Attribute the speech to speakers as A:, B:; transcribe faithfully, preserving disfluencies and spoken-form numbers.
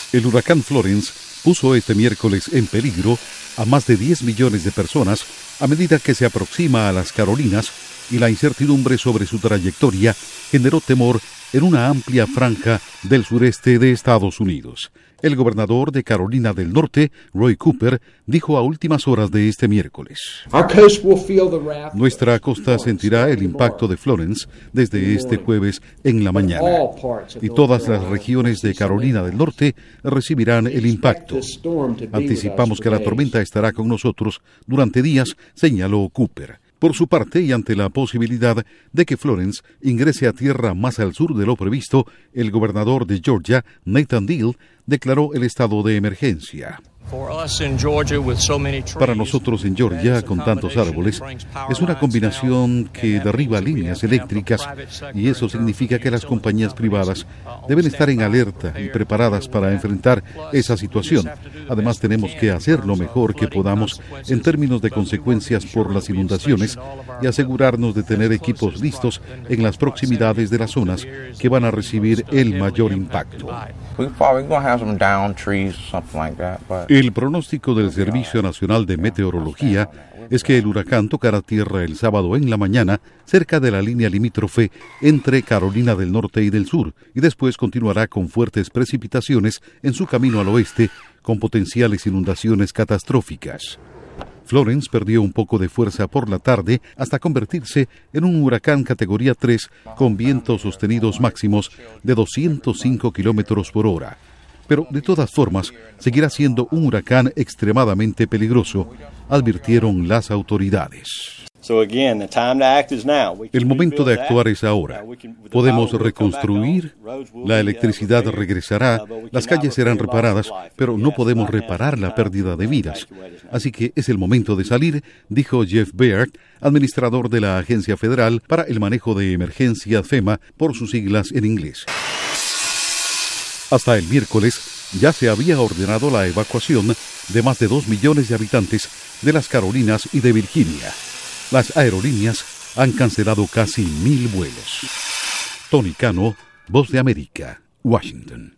A: El huracán Florence puso este miércoles en peligro a más de diez millones de personas a medida que se aproxima a las Carolinas, y la incertidumbre sobre su trayectoria generó temor en una amplia franja del sureste de Estados Unidos. El gobernador de Carolina del Norte, Roy Cooper, dijo a últimas horas de este miércoles: Nuestra costa sentirá el impacto de Florence desde este jueves en la mañana, y todas las regiones de Carolina del Norte recibirán el impacto. Anticipamos que la tormenta estará con nosotros durante días, señaló Cooper. Por su parte, y ante la posibilidad de que Florence ingrese a tierra más al sur de lo previsto, el gobernador de Georgia, Nathan Deal, declaró el estado de emergencia. Para nosotros en Georgia, con tantos árboles, es una combinación que derriba líneas eléctricas, y eso significa que las compañías privadas deben estar en alerta y preparadas para enfrentar esa situación. Además, tenemos que hacer lo mejor que podamos en términos de consecuencias por las inundaciones y asegurarnos de tener equipos listos en las proximidades de las zonas que van a recibir el mayor impacto. El pronóstico del Servicio Nacional de Meteorología es que el huracán tocará tierra el sábado en la mañana cerca de la línea limítrofe entre Carolina del Norte y del Sur, y después continuará con fuertes precipitaciones en su camino al oeste, con potenciales inundaciones catastróficas. Florence perdió un poco de fuerza por la tarde hasta convertirse en un huracán categoría tres con vientos sostenidos máximos de doscientos cinco kilómetros por hora. Pero de todas formas, seguirá siendo un huracán extremadamente peligroso, advirtieron las autoridades. El momento de actuar es ahora. Podemos reconstruir, la electricidad regresará, las calles serán reparadas, pero no podemos reparar la pérdida de vidas. Así que es el momento de salir, dijo Jeff Baird, administrador de la Agencia Federal para el Manejo de Emergencias FEMA, por sus siglas en inglés. Hasta el miércoles ya se había ordenado la evacuación de más de dos millones de habitantes de las Carolinas y de Virginia. Las aerolíneas han cancelado casi mil vuelos. Tony Cano, Voz de América, Washington.